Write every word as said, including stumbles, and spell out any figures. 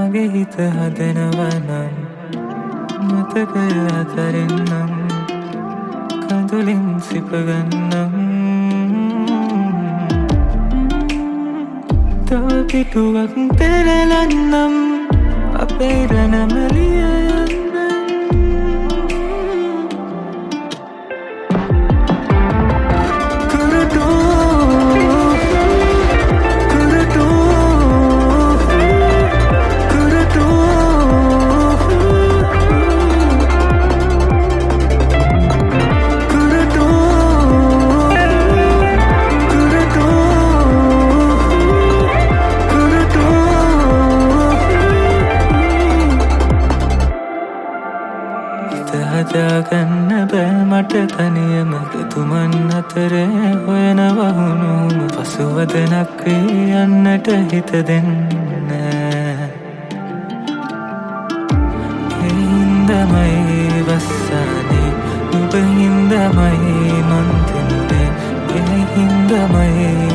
මගේ හිත හදනවනම් මතකය අතරින්නම් කඳුලින් සිපගන්නම් තව පිටුවක් පෙරලන්නම් අපේ රණමලිය හදාගන්න බෑ මට තනියම තුමන් අතරේ හොයන වහුණුම පසුවදනක් යන්නට හිත දෙන්න හින්දමයි වස්සානේ නුඹ හින්දමයි මන් දෙන්නේ ඒ හින්දමයි